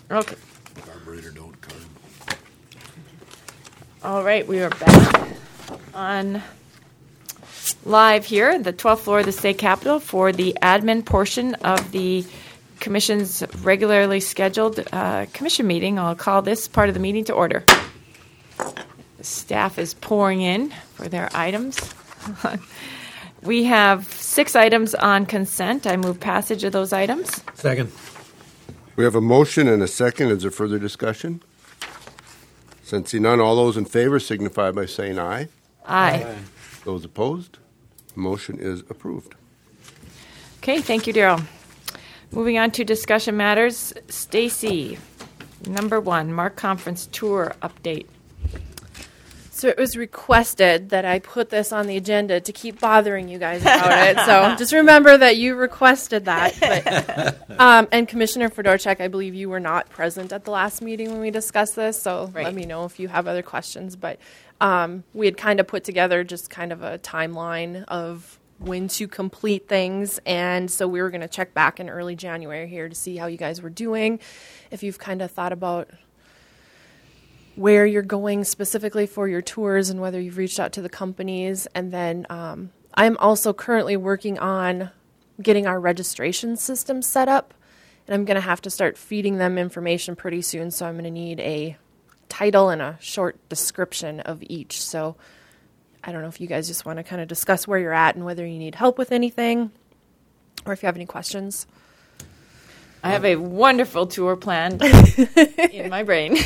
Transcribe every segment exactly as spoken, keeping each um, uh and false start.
Okay. Carburetor don't come. All right, we are back on live here, the twelfth floor of the State Capitol for the admin portion of the Commission's regularly scheduled uh, Commission meeting. I'll call this part of the meeting to order. The staff is pouring in for their items. We have six items on consent. I move passage of those items. Second. We have a motion and a second. Is there further discussion? Sensing none, all those in favor signify by saying aye. Aye. Aye. Those opposed, motion is approved. Okay, thank you, Daryl. Moving on to discussion matters. Stacy, number one, Mark Conference Tour update. So it was requested that I put this on the agenda to keep bothering you guys about it. So just remember that you requested that. But, um, and Commissioner Fedorchak, I believe you were not present at the last meeting when we discussed this. So Right. let me know if you have other questions. But um, we had kind of put together just kind of a timeline of when to complete things. And so we were going to check back in early January here to see how you guys were doing. If you've kind of thought about where you're going specifically for your tours and whether you've reached out to the companies. And then um, I'm also currently working on getting our registration system set up. And I'm going to have to start feeding them information pretty soon. So I'm going to need a title and a short description of each. So I don't know if you guys just want to kind of discuss where you're at and whether you need help with anything or if you have any questions. I have a wonderful tour planned in my brain.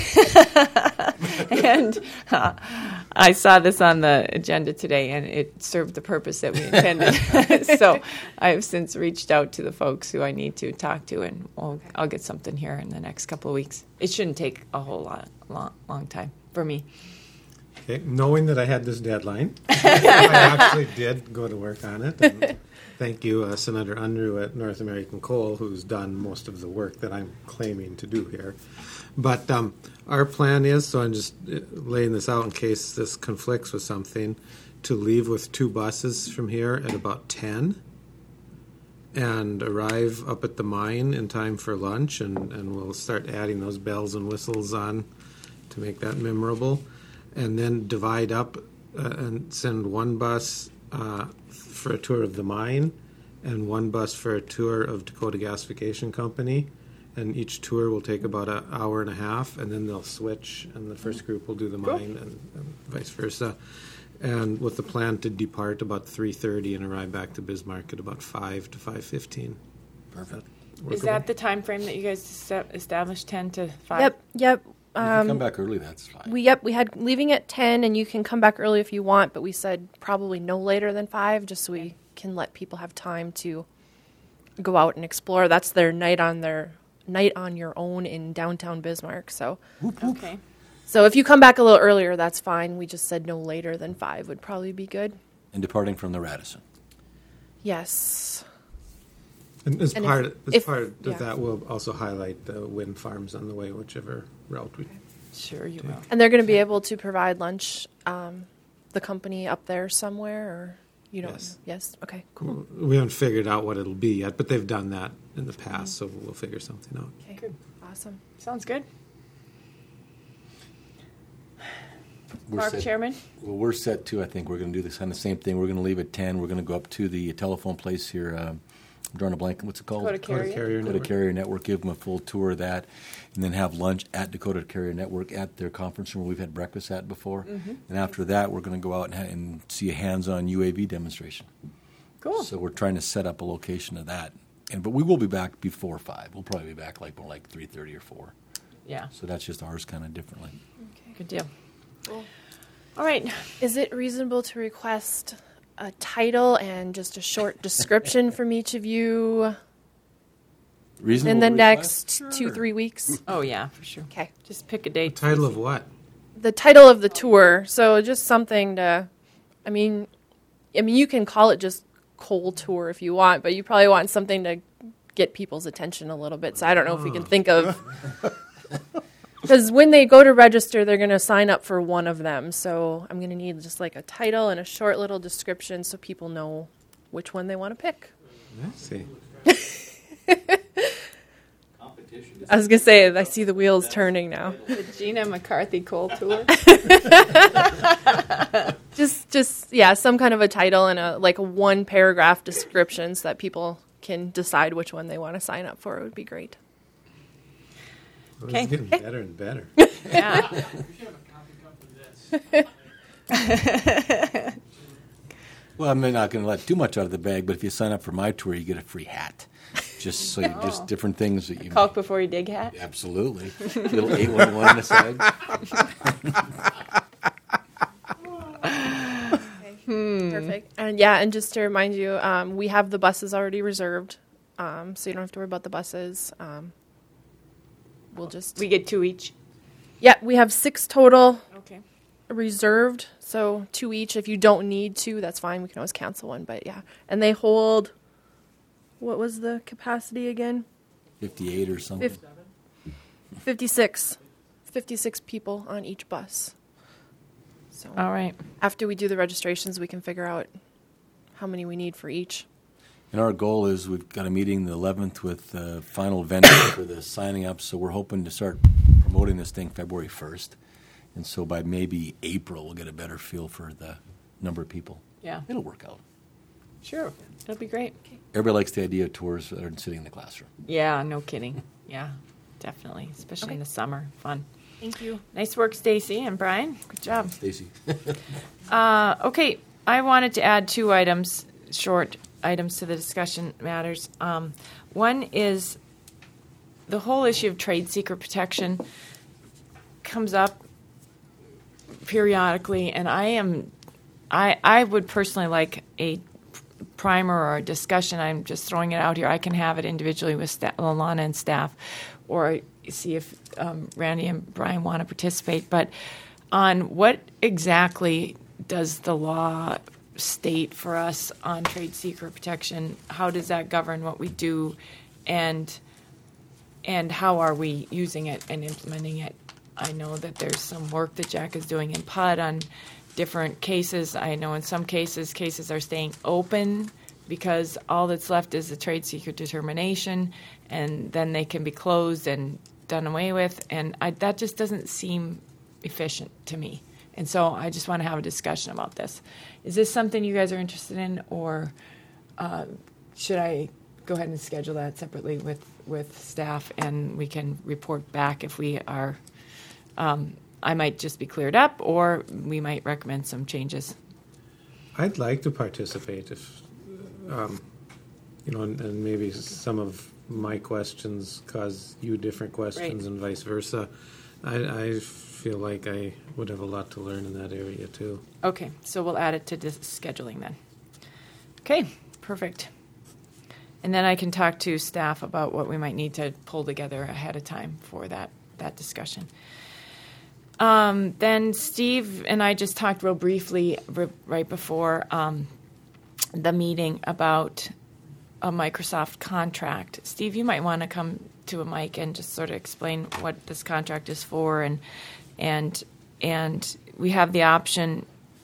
and uh, I saw this on the agenda today, and it served the purpose that we intended. So I've since reached out to the folks who I need to talk to, and we'll, I'll get something here in the next couple of weeks. It shouldn't take a whole lot, long, long time for me. Okay. Knowing that I had this deadline, I actually did go to work on it. And thank you, uh, Senator Unruh at North American Coal, who's done most of the work that I'm claiming to do here. But um, our plan is, so I'm just laying this out in case this conflicts with something, to leave with two buses from here at about ten and arrive up at the mine in time for lunch, and, and we'll start adding those bells and whistles on to make that memorable. And then divide up uh, and send one bus uh, for a tour of the mine and one bus for a tour of Dakota Gasification Company. And each tour will take about an hour and a half, and then they'll switch, and the first group will do the Cool. mine and, and vice versa. And with the plan to depart about three thirty and arrive back to Bismarck at about five to five fifteen. Perfect. Is that the time frame that you guys set- established, ten to five? Yep, yep. If you Um, come back early, that's fine. We yep we had leaving at ten, and you can come back early if you want, but we said probably no later than five, just so we can let people have time to go out and explore. That's their night on their night on your own in downtown Bismarck. So Okay. so if you come back a little earlier, that's fine. We just said no later than five would probably be good. And departing from the Radisson. Yes. And as And part, if- as if- part of yeah. that, we'll also highlight the wind farms on the way, whichever route we Sure you will. And they're going to be able to provide lunch, um, the company up there somewhere, or you don't Yes. know? Yes. Okay. Cool. We haven't figured out what it'll be yet, but they've done that in the past, so we'll figure something out. Okay. Good. Awesome. Sounds good. We're Mark, set- Chairman? Well, we're set too. I think we're going to do this kind of same thing. We're going to leave at ten. We're going to go up to the telephone place here. Um, I'm drawing a blank. What's it called? Dakota Dakota Carrier. Carrier Dakota Network. Carrier Network. Give them a full tour of that, and then have lunch at Dakota Carrier Network at their conference room where we've had breakfast at before. Mm-hmm. And after that, we're going to go out and, ha- and see a hands-on U A V demonstration. Cool. So we're trying to set up a location of that. And but we will be back before five. We'll probably be back like more like three thirty or four. Yeah. So that's just ours kind of differently. Good deal. All right. Is it reasonable to request a title and just a short description from each of you Reasonable in the request? next two, Sure. three weeks? Oh, yeah, for sure. Okay. Just pick a date. Title of what? The title of the tour. So just something to, I mean, I mean, you can call it just coal tour if you want, but you probably want something to get people's attention a little bit. So I don't know if we can think of, because when they go to register, they're going to sign up for one of them. So I'm going to need just like a title and a short little description so people know which one they want to pick. Let's see. I was gonna say I see the wheels turning now. The Gina McCarthy Cole Tour. Just, just yeah, some kind of a title and a like a one paragraph description so that people can decide which one they want to sign up for. It would be great. Well, Okay. It's getting better and better. Yeah. Well, I'm not going to let too much out of the bag, but if you sign up for my tour, you get a free hat. Just so you, just different things that you. Caulk before you dig hat. Absolutely. Little eight one one on the side. Perfect. And yeah, and just to remind you, um, we have the buses already reserved, um, so you don't have to worry about the buses. Um, we'll just We get two each. yeah, we have six total Okay. reserved, so two each. If you don't need two, that's fine. We can always cancel one, but yeah, and they hold. What was the capacity again? fifty-eight or something. Fif- fifty-six. fifty-six people on each bus. So All right. after we do the registrations, we can figure out how many we need for each. And our goal is we've got a meeting the eleventh with the final vendor for the signing up, so we're hoping to start promoting this thing February first. And so by maybe April, we'll get a better feel for the number of people. Yeah. It'll work out. Sure. It'll be great. Everybody likes the idea of tours that are sitting in the classroom. Yeah, no kidding. Yeah, definitely. Especially Okay. in the summer. Fun. Thank you. Nice work, Stacy and Brian. Good job. Stacy. Uh, okay, I wanted to add two items, short items to the discussion matters. Um, one is the whole issue of trade secret protection comes up periodically, and I am, I I would personally like a primer or a discussion. I'm just throwing it out here. I can have it individually with sta- Alana and staff, or see if um, Randy and Brian want to participate. But on what exactly does the law state for us on trade secret protection? How does that govern what we do, and and how are we using it and implementing it? I know that there's some work that Jack is doing in P U D on different cases. I know in some cases, cases are staying open because all that's left is a trade secret determination, and then they can be closed and done away with. And I, that just doesn't seem efficient to me. And so I just want to have a discussion about this. Is this something you guys are interested in, or uh, should I go ahead and schedule that separately with, with staff, and we can report back if we are um, I might just be cleared up, or we might recommend some changes. I'd like to participate if, um, you know, and, and maybe some of my questions cause you different questions Right. and vice versa. I, I feel like I would have a lot to learn in that area too. Okay, so we'll add it to dis- scheduling then. Okay, perfect. And then I can talk to staff about what we might need to pull together ahead of time for that, that discussion. Um, then Steve and I just talked real briefly r- right before um, the meeting about a Microsoft contract. Steve, you might want to come to a mic and just sort of explain what this contract is for, and and and we have the option.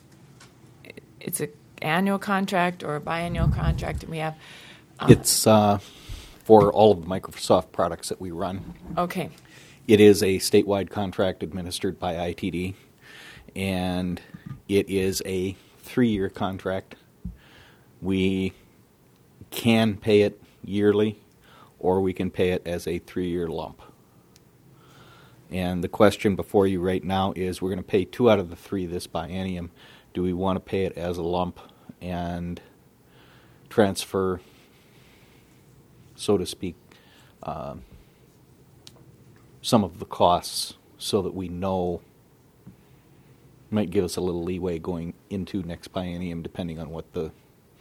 It's an annual contract or a biannual contract, and we have. Um, It's uh, for all of the Microsoft products that we run. okay. It is a statewide contract administered by I T D, and it is a three-year contract. We can pay it yearly, or we can pay it as a three-year lump. And the question before you right now is, we're going to pay two out of the three this biennium. Do we want to pay it as a lump and transfer, so to speak, uh, some of the costs so that we know, might give us a little leeway going into next biennium depending on what the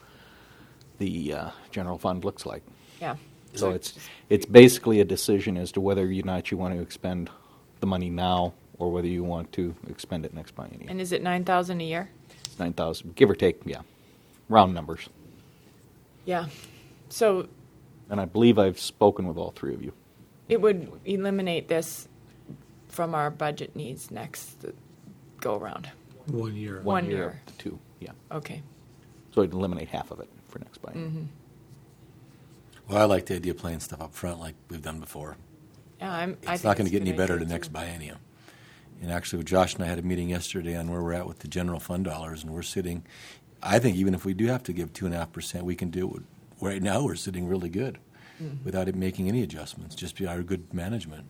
the uh, general fund looks like. Yeah. So it's it's basically a decision as to whether or not you want to expend the money now or whether you want to expend it next biennium. And is it nine thousand a year? nine thousand, give or take, yeah, round numbers. Yeah. So And I believe I've spoken with all three of you. it would eliminate this from our budget needs next go around. One year. One year. up to two, yeah. Okay. So it'd eliminate half of it for next biennium. Mm-hmm. Well, I like the idea of playing stuff up front like we've done before. Yeah, I'm, I it's think not going it's to get a any good better idea, the next too. biennium. And actually, Josh and I had a meeting yesterday on where we're at with the general fund dollars, and we're sitting. I think even if we do have to give two and a half percent, we can do it. With, right now, we're sitting really good, mm-hmm. without it making any adjustments. Just be our good management.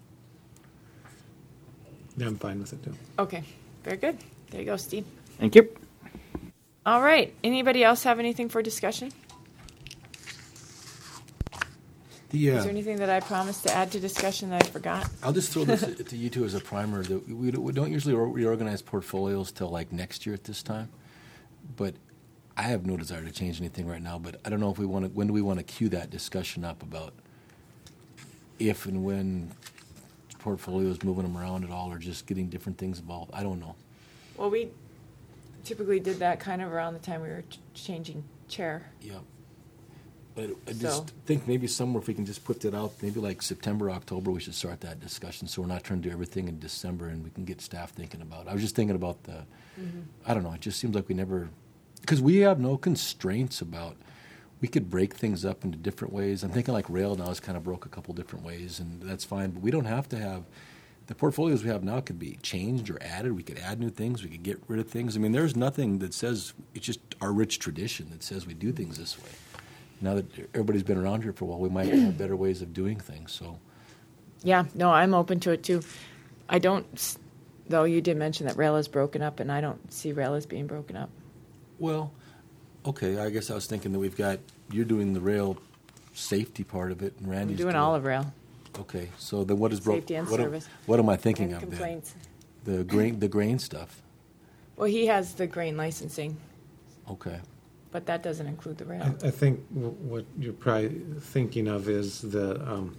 Yeah, I'm fine with it too. Okay, very good. There you go, Steve. Thank you. All right. Anybody else have anything for discussion? The, uh, Is there anything that I promised to add to discussion that I forgot? I'll just throw this to you two as a primer. The, we, we don't usually reorganize portfolios till like next year at this time, but I have no desire to change anything right now. But I don't know if we want to. When do we want to cue that discussion up about if and when portfolios, moving them around at all, or just getting different things involved? I don't know. Well, we typically did that kind of around the time we were ch- changing chair. Yeah. But I So- just think maybe somewhere if we can just put that out, maybe like September, October, we should start that discussion so we're not trying to do everything in December and we can get staff thinking about it. I was just thinking about the, mm-hmm. I don't know, it just seems like we never, because we have no constraints about, we could break things up into different ways. I'm thinking like rail now is kind of broke a couple different ways, and that's fine, but we don't have to have, the portfolios we have now could be changed or added. We could add new things. We could get rid of things. I mean, there's nothing that says, it's just our rich tradition that says we do things this way. Now that everybody's been around here for a while, we might have better ways of doing things. So, Yeah, no, I'm open to it too. I don't, s- though you did mention that rail is broken up, and I don't see rail as being broken up. well, okay, I guess I was thinking that we've got, you're doing the rail safety part of it, and I'm Randy's doing all of rail. Okay, so then what is broke? Safety and what am- service. What am I thinking And of complaints. then? The grain, the grain stuff. Well, he has the grain licensing, Okay. but that doesn't include the rail. I, I think w- what you're probably thinking of is the um,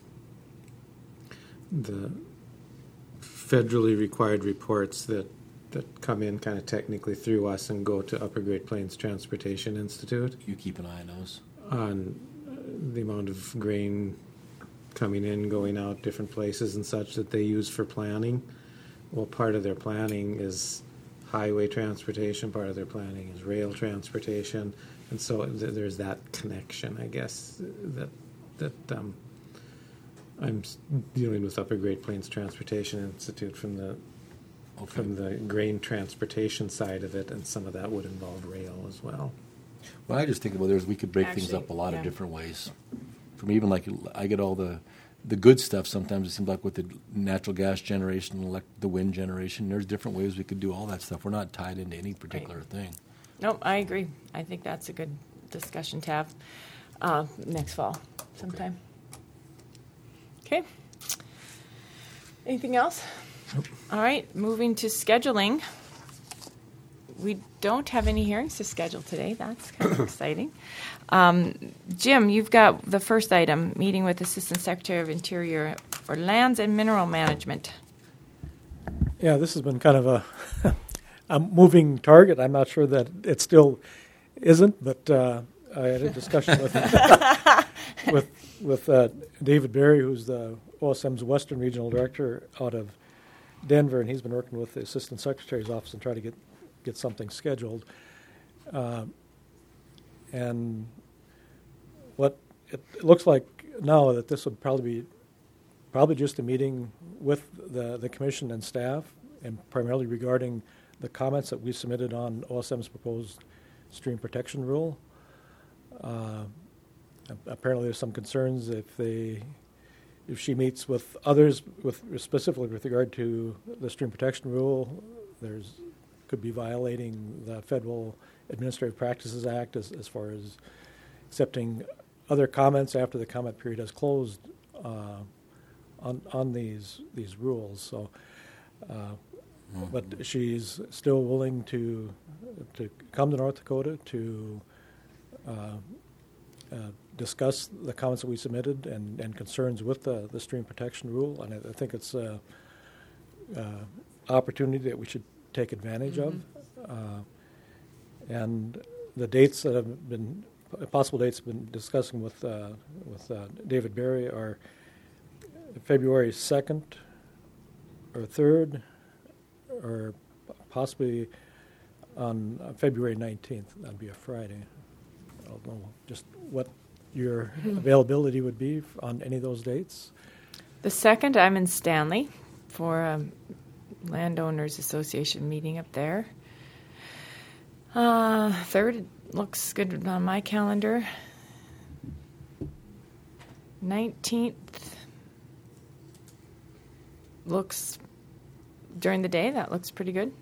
the federally required reports that, that come in kind of technically through us and go to Upper Great Plains Transportation Institute You keep an eye on those. on uh, the amount of grain coming in, going out, different places and such that they use for planning. Well, part of their planning is highway transportation, part of their planning is rail transportation, and so th- there's that connection, I guess, that that um, I'm s- dealing with Upper Great Plains Transportation Institute from the Okay. from the grain transportation side of it, and some of that would involve rail as well. Well, I just think about there's we could break things Actually, up a lot yeah. of different ways. From even like I get all the the good stuff. Sometimes it seems like with the natural gas generation, elect the wind generation. There's different ways we could do all that stuff. We're not tied into any particular thing. Nope, I agree. I think that's a good discussion to have uh, next fall sometime. Okay. Anything else? All right, moving to scheduling. We don't have any hearings to schedule today. That's kind of exciting. Um, Jim, you've got the first item, meeting with Assistant Secretary of Interior for Lands and Mineral Management. Yeah, this has been kind of a, a moving target. I'm not sure that it still isn't, but uh, I had a discussion with with with uh, David Berry, who's the O S M's Western Regional Director out of Denver, and he's been working with the Assistant Secretary's office and try to get get something scheduled. Uh, and what it, it looks like now that this would probably be probably just a meeting with the, the commission and staff, and primarily regarding the comments that we submitted on O S M's proposed stream protection rule. Uh, apparently there's some concerns if they if she meets with others with specifically with regard to the stream protection rule, there's could be violating the Federal Administrative Practices Act as, as far as accepting other comments after the comment period has closed uh, on on these these rules. So, uh, mm-hmm. but she's still willing to to come to North Dakota to uh, uh, discuss the comments that we submitted and, and concerns with the, the stream protection rule. And I, I think it's an uh, opportunity that we should take advantage mm-hmm. of. Uh, and the dates that have been, possible dates have been discussing with uh, with uh, David Berry are February second or third, or possibly on uh, February nineteenth. That'd be a Friday. I don't know just what your availability would be on any of those dates. The second, I'm in Stanley for a Landowners Association meeting up there. Uh, third looks good on my calendar. nineteenth looks during the day. That looks pretty good.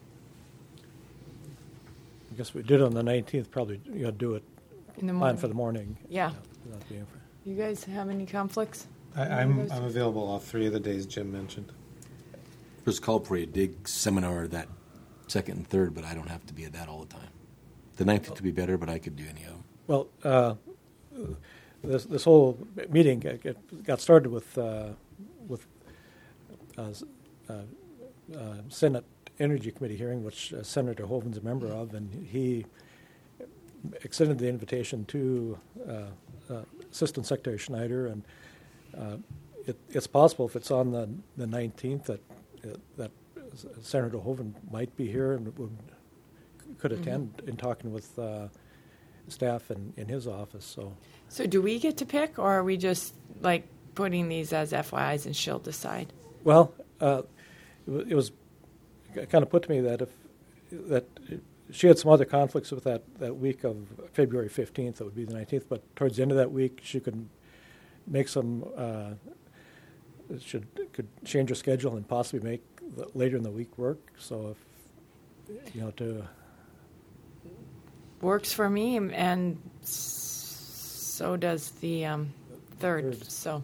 I guess we did on the nineteenth. Probably you got to do it In the plan morning. for the morning. Yeah. Without being- You guys have any conflicts? I, I'm I'm available all three of the days Jim mentioned. There's called for a dig seminar that second and third, but I don't have to be at that all the time. The nineteenth would be better, but I could do any of them. Well, uh, this this whole meeting got- got started with uh, with uh, uh, uh, Senate Energy Committee hearing, which uh, Senator Hoven's a member of, and he extended the invitation to uh, uh, Assistant Secretary Schneider, and uh, it, it's possible if it's on the the nineteenth that uh, that Senator Hoven might be here and would could attend mm-hmm. in talking with uh, staff in, in his office. So, So do we get to pick, or are we just like putting these as F Y Is and she'll decide? well, uh, it, wa- it was kind of put to me that if that she had some other conflicts with that, that week of February fifteenth, that would be the nineteenth, but towards the end of that week she could make some uh, should could change her schedule and possibly make the, later in the week work. So if you know to Works for me, and s- so does the um, third. Third. So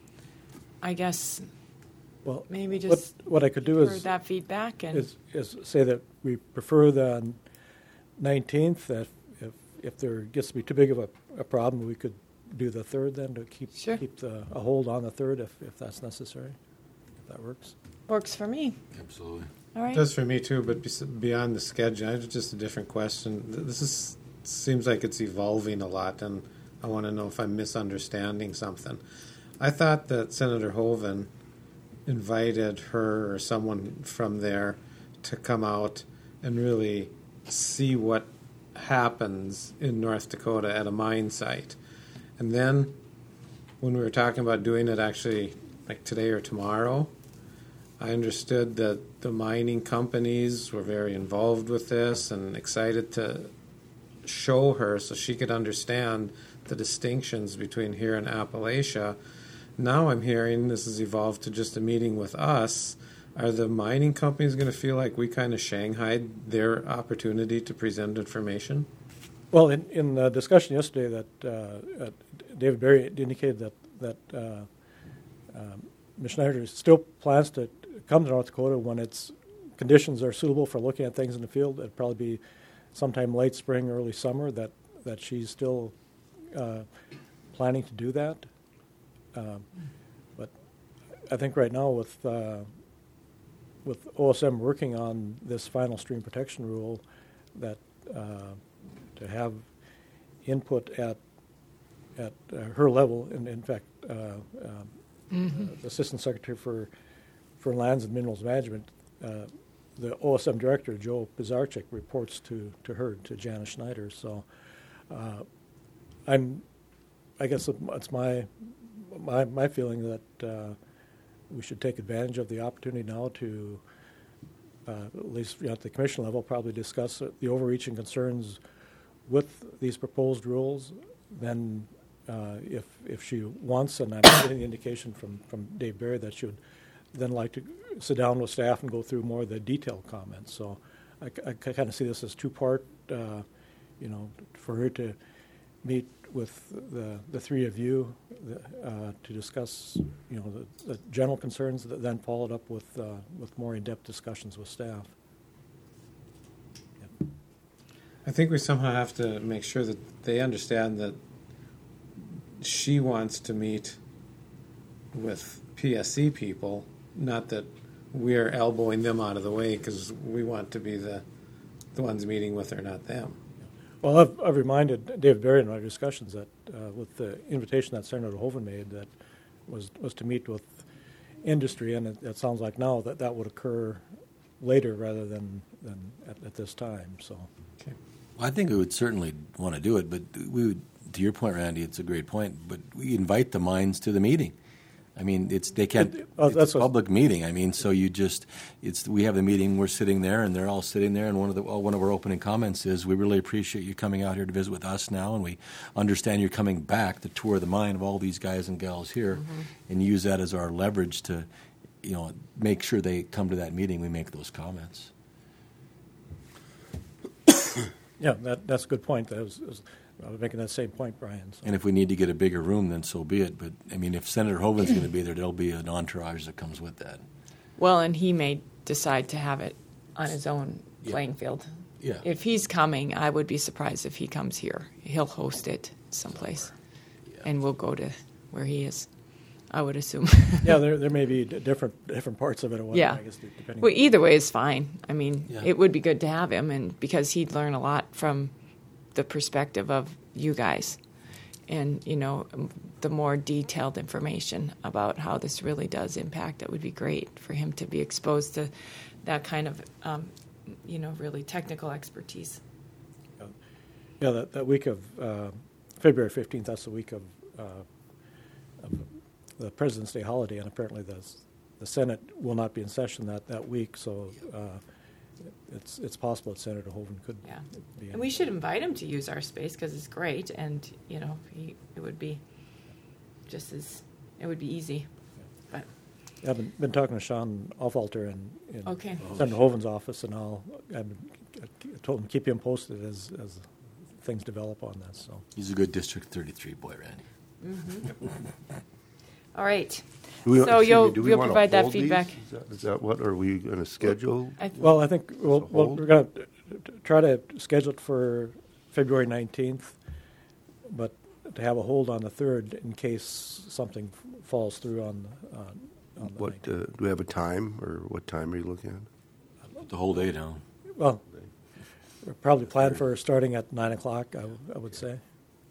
I guess well maybe what just what I could do hear is that feedback and is, is say that we prefer the nineteenth. That if if there gets to be too big of a, a problem, we could do the third then to keep Sure. keep the a hold on the third if, if that's necessary. If that works. works for me. Absolutely. All right. It does for me too, but bes- beyond the schedule, I have just a different question. Th- This is seems like it's evolving a lot, and I want to know if I'm misunderstanding something. I thought that Senator Hoven invited her or someone from there to come out and really see what happens in North Dakota at a mine site. And then when we were talking about doing it actually like today or tomorrow, I understood that the mining companies were very involved with this and excited to show her so she could understand the distinctions between here and Appalachia. Now I'm hearing this has evolved to just a meeting with us. Are the mining companies going to feel like we kind of shanghaied their opportunity to present information? Well, in in the discussion yesterday, that uh, uh, David Berry indicated that that uh, um, Miz Schneider still plans to come to North Dakota when its conditions are suitable for looking at things in the field. It'd probably be sometime late spring, early summer. That that she's still uh, planning to do that. Um, but I think right now with uh, with O S M working on this final stream protection rule, that uh, to have input at at uh, her level, and in fact, uh, um, Mm-hmm. uh, the Assistant Secretary for for Lands and Minerals Management, uh, the O S M Director Joe Pizarczyk reports to, to her, to Janice Schneider. So, uh, I'm, I guess it's my my my feeling that uh, we should take advantage of the opportunity now to, uh, at least you know, at the Commission level, probably discuss uh, the overreaching concerns with these proposed rules. Then, uh, if if she wants, and I'm getting the indication from, from Dave Berry that she would then like to sit down with staff and go through more of the detailed comments. So I, I kind of see this as two-part, uh, you know, for her to meet with the, the three of you uh, to discuss, you know, the, the general concerns, that then followed up with uh, with more in-depth discussions with staff. Yeah. I think we somehow have to make sure that they understand that she wants to meet with P S C people, not that we're elbowing them out of the way because we want to be the the ones meeting with her, not them. Well, I've, I've reminded David Berry in our discussions that uh, with the invitation that Senator Hoven made, that was was to meet with industry, and it, it sounds like now that that would occur later rather than than at, at this time. So, Okay. Well, I think we would certainly want to do it, but we would, to your point, Randy, it's a great point, but we invite the mines to the meeting. I mean, it's they can't. It- oh, it's that's a what- public meeting. I mean, so you just it's we have the meeting. We're sitting there, and they're all sitting there. And one of the well, one of our opening comments is, "We really appreciate you coming out here to visit with us now, and we understand you're coming back to tour the mind of all these guys and gals here, Mm-hmm. and use that as our leverage to, you know, make sure they come to that meeting. We make those comments." Yeah, that, that's a good point. I was, was- I was making that same point, Brian. So. And if we need to get a bigger room, then so be it. But I mean, if Senator Hoven's going to be there, there'll be an entourage that comes with that. Well, and he may decide to have it on his own Yeah. playing field. Yeah. If he's coming, I would be surprised if he comes here. He'll host it someplace, and we'll go to where he is, I would assume. Yeah, there there may be d- different different parts of it. Or whatnot, Yeah. I guess, depending. Well, either way is fine. I mean, Yeah. it would be good to have him, and because he'd learn a lot from the perspective of you guys, and you know, um, the more detailed information about how this really does impact, it would be great for him to be exposed to that kind of, um, you know, really technical expertise. Yeah, that, that week of uh, February fifteenth, that's the week of, uh, of the President's Day holiday, and apparently the, the Senate will not be in session that, that week, so uh, it's it's possible that Senator Hoven could Yeah, be in. and we should invite him to use our space because it's great, and you know, he, it would be just as it would be easy. But I've been, been talking to Sean Aufalter in, in Okay. Senator Hoven's office, and I'll I've been, I told him keep him posted as as things develop on that. So He's a good District thirty-three boy, Randy. all right, Do we- so excuse me, you'll do we you'll wanna provide that hold these? feedback. Is that- Is that what, are we going to schedule? I, well, I think we'll, So we'll hold? we're going to try to schedule it for February nineteenth, but to have a hold on the third in case something f- falls through on the, uh, on the What, nineteenth. uh, do we have a time, or what time are you looking at? The whole day down. Well, we're probably planned for starting at nine o'clock. I, w- I would say.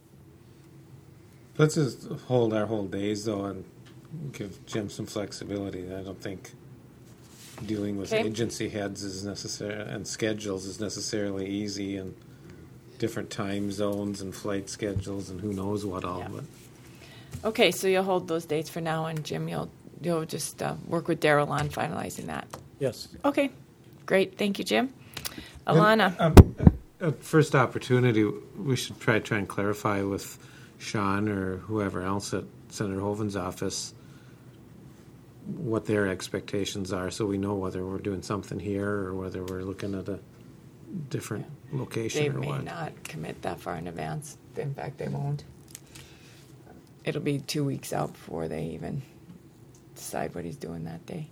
Let's just hold our whole days, though, and give Jim some flexibility. I don't think dealing with Okay. agency heads is necessary, and schedules is necessarily easy, and different time zones and flight schedules and who knows what all. Yeah. But okay, so you'll hold those dates for now, and Jim, you'll you'll just uh, work with Daryl on finalizing that. Yes. Okay, great, thank you, Jim. Alana, Um, at first opportunity, we should try try and clarify with Sean or whoever else at Senator Hoven's office what their expectations are, so we know whether we're doing something here or whether we're looking at a different location they or may what. not commit that far in advance. In fact, they won't. It'll be two weeks out before they even decide what he's doing that day.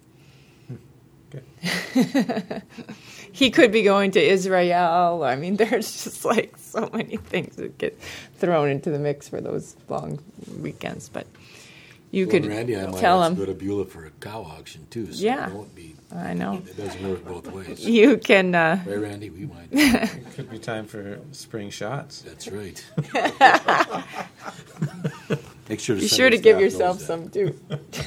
Okay. He could be going to Israel. I mean, there's just like so many things that get thrown into the mix for those long weekends. But you Well, could Randy, I might tell have to him. go to Beulah for a cow auction too. So Yeah. it won't be. I know. It doesn't work both ways. You can. Uh, Right, Randy? We might. It could be time for spring shots. That's right. Make sure to be send sure the to give staff yourself those some too.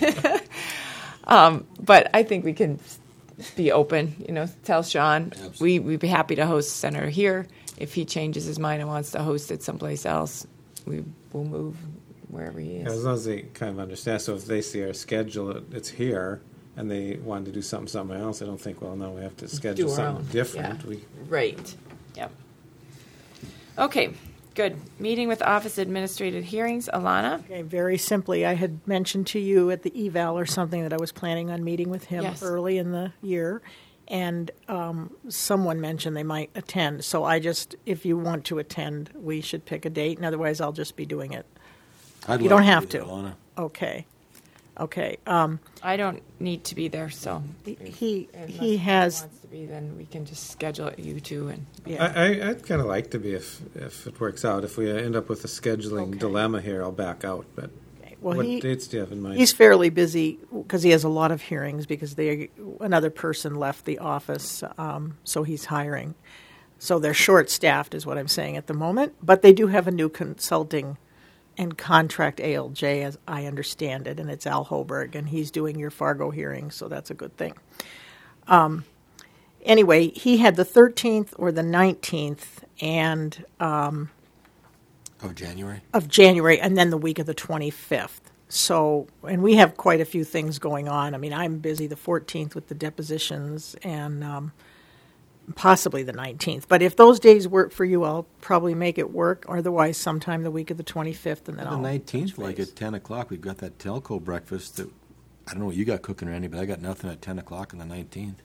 um, but I think we can be open. You know, tell Sean Absolutely. we we'd be happy to host Senator here. If he changes his mind and wants to host it someplace else, we will move wherever he Yeah, as is. long as they kind of understand. So if they see our schedule, it- it's here, and they wanted to do something somewhere else, I don't think, well, no, we have to schedule our something own. different. Yeah. We Right. Yep. Okay. Good. Meeting with Office Administrative Hearings. Alana. Okay, very simply, I had mentioned to you at the eval or something that I was planning on meeting with him Yes. early in the year, and um, someone mentioned they might attend. So I just, if you want to attend, we should pick a date, and otherwise I'll just be doing it. I'd You love don't have be there, to. Alana. Okay, okay. Um, I don't need to be there, so he unless he has wants to be, then we can just schedule it. You two and yeah. I, I, I'd kind of like to be if if it works out. If we end up with a scheduling Okay. dilemma here, I'll back out. But Well, what he, dates do you have in mind? he's fairly busy because he has a lot of hearings because they another person left the office, um, so he's hiring. So they're short-staffed, is what I'm saying at the moment. But they do have a new consulting and contract A L J, as I understand it, and it's Al Hoberg, and he's doing your Fargo hearings, so that's a good thing. Um, anyway, he had the thirteenth or the nineteenth, and um, Oh, January? of January, and then the week of the twenty-fifth. so, and we have quite a few things going on. I mean, I'm busy the fourteenth with the depositions and um, possibly the nineteenth. But if those days work for you, I'll probably make it work. Otherwise, sometime the week of the twenty-fifth, and then The I'll nineteenth, touch like base. at ten o'clock, we've got that telco breakfast that, I don't know what you got cooking, Randy, but I got nothing at ten o'clock on the nineteenth.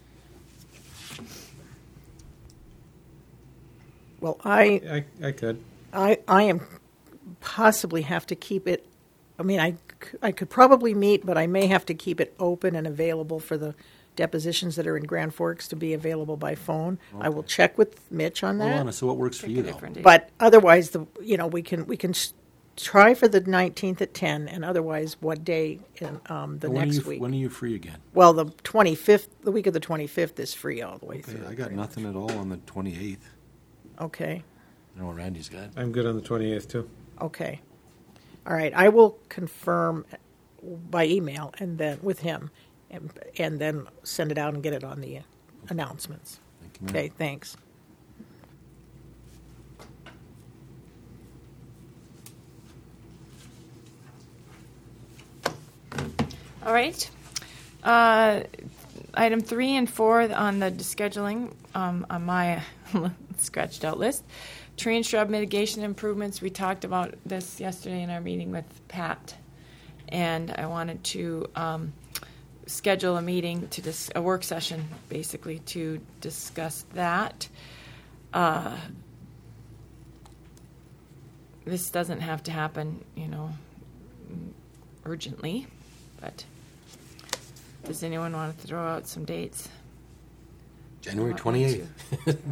Well, I, I, I could. I, I am possibly have to keep it. I mean, I, c- I could probably meet, but I may have to keep it open and available for the depositions that are in Grand Forks to be available by phone. I will check with Mitch on Well, that. Lana, so what works for Pick you, a though? different date. But otherwise, the you know we can we can s- try for the nineteenth at ten, and otherwise, what day in um, the when are next you, week? When are you free again? Well, the twenty-fifth, the week of the twenty-fifth is free all the way Okay, through. I got pretty nothing at all on the twenty-eighth. much. Okay, I know what Randy's got. I'm good on the twenty-eighth, too. okay, all right. I will confirm by email and then with him, and, and then send it out and get it on the announcements. Thank you, ma'am. Okay, thanks. All right. Uh, item three and four on the scheduling um, on my scratched out list. Tree and shrub mitigation improvements. We talked about this yesterday in our meeting with Pat, and I wanted to um, schedule a meeting to dis- a work session basically to discuss that. Uh, this doesn't have to happen, you know, urgently, but does anyone want to throw out some dates? January Want me twenty-eighth. to?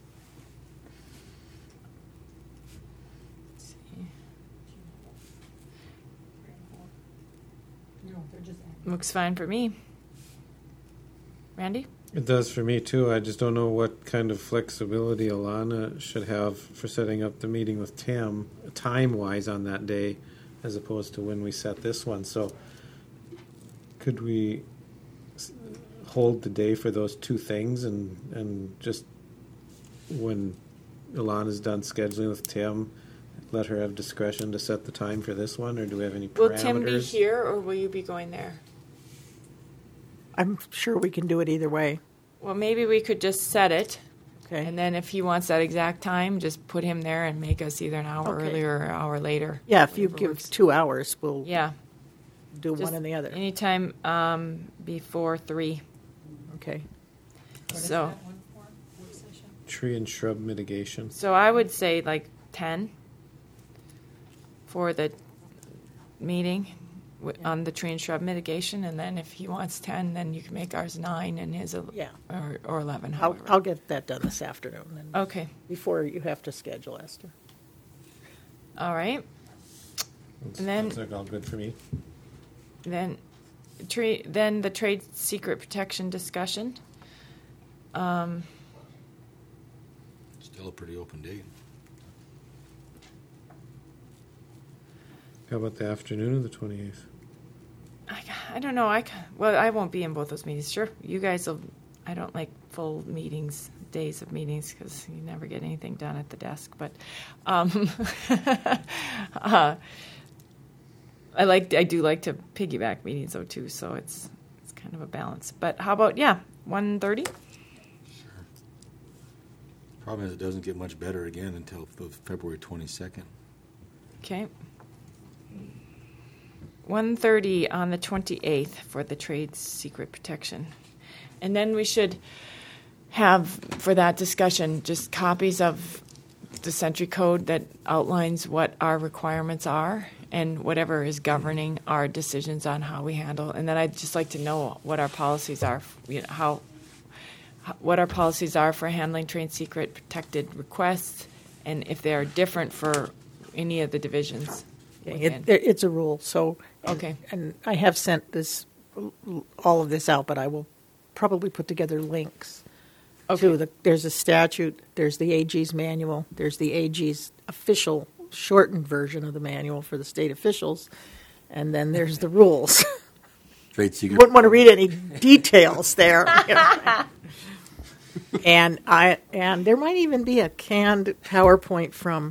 Looks fine for me. Randy? It does for me, too. I just don't know what kind of flexibility Alana should have for setting up the meeting with Tim, time-wise on that day, as opposed to when we set this one. So could we s- hold the day for those two things and, and just when Alana's done scheduling with Tim, let her have discretion to set the time for this one, or do we have any Will parameters? Tim be here or will you be going there? I'm sure we can do it either way. Well, maybe we could just set it, Okay. and then if he wants that exact time, just put him there and make us either an hour Okay. earlier or an hour later. Yeah, if you Whatever give works. two hours, we'll Yeah. do just one and the other. Anytime um, before three. Okay. So, Tree and shrub mitigation. so I would say like ten for the meeting wi- on the tree and shrub mitigation, and then if he wants ten, then you can make ours nine and his el- Yeah. or, or eleven. I'll, However. I'll get that done this afternoon, and Okay. before you have to schedule, Esther. All right. And then- Sounds like all good for me. Then, trade. Then the trade secret protection discussion. Um, Still a pretty open date. How about the afternoon of the twenty-eighth? I, I don't know. I ca- well, I won't be in both those meetings. Sure, you guys will. I don't like full meetings, days of meetings, because you never get anything done at the desk. But um, uh, I like. I do like to piggyback meetings though too. So it's it's kind of a balance. But how about yeah, one thirty? Sure. Problem is, it doesn't get much better again until the February twenty-second. Okay. one thirty on the twenty-eighth for the trade secret protection. And then we should have, for that discussion, just copies of the Century Code that outlines what our requirements are and whatever is governing our decisions on how we handle. And then I'd just like to know what our policies are, you know, how, how- what our policies are for handling trade secret protected requests, and if they are different for any of the divisions. within. It, it- it's a rule, so. and- Okay. And I have sent this, all of this out, but I will probably put together links Okay. to the, there's a statute, there's the A G's manual, there's the A G's official shortened version of the manual for the state officials, and then there's the rules. Trade secret. Wouldn't want to read any details there. you know. And I and there might even be a canned PowerPoint from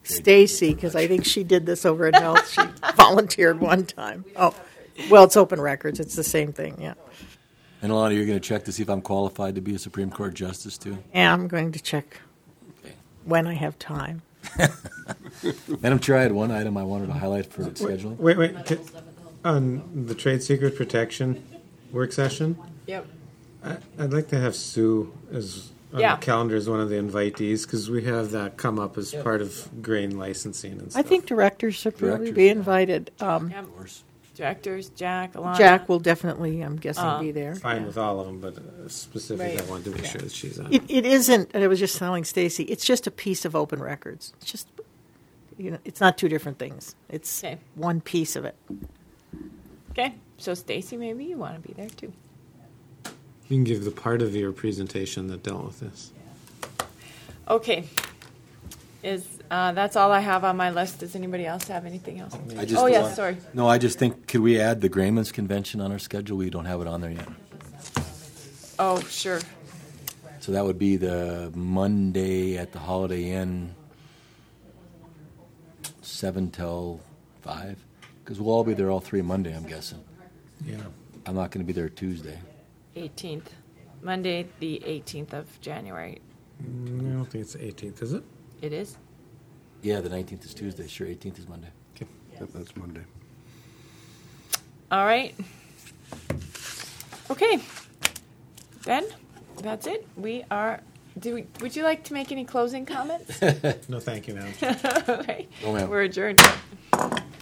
Stacy, because I think she did this over at Health. She volunteered one time. Oh, well, it's open records. It's the same thing, yeah. And Alana, you're going to check to see if I'm qualified to be a Supreme Court justice too? And I'm going to check Okay. when I have time. Madam Chair, I had one item I wanted to highlight for scheduling. Wait, wait. Can, on the trade secret protection work session, Yep. I, I'd like to have Sue as on Yeah. the calendar as one of the invitees because we have that come up as part of grain licensing and I stuff. think directors should probably Directors, be yeah. invited. Um, Yep. Of course. Directors, Jack, Alana. Jack will definitely, I'm guessing, Uh, be there. fine with all of them, but uh, specifically, Right. I wanted to make sure that she's on. It, it isn't, and I was just telling Stacy, it's just a piece of open records. It's just, you know, it's not two different things. It's Okay. one piece of it. Okay, so Stacy, maybe you want to be there too. You can give the part of your presentation that dealt with this. Okay. Is uh, that's all I have on my list. Does anybody else have anything else? I just Oh, yes, want- sorry. No, I just think, could we add the Grayman's Convention on our schedule? We don't have it on there yet. Oh, sure. So that would be the Monday at the Holiday Inn, seven till five. Because we'll all be there all three Monday, I'm guessing. Yeah. I'm not going to be there Tuesday. eighteenth. Monday, the eighteenth of January. Mm, I don't think it's the eighteenth, is it? It is? Yeah, the nineteenth is Tuesday. Sure, eighteenth is Monday. Yep, that's Monday. All right. Okay. Ben, that's it. We are. Do we, would you like to make any closing comments? No, thank you, ma'am. All right. No, ma'am. We're adjourned.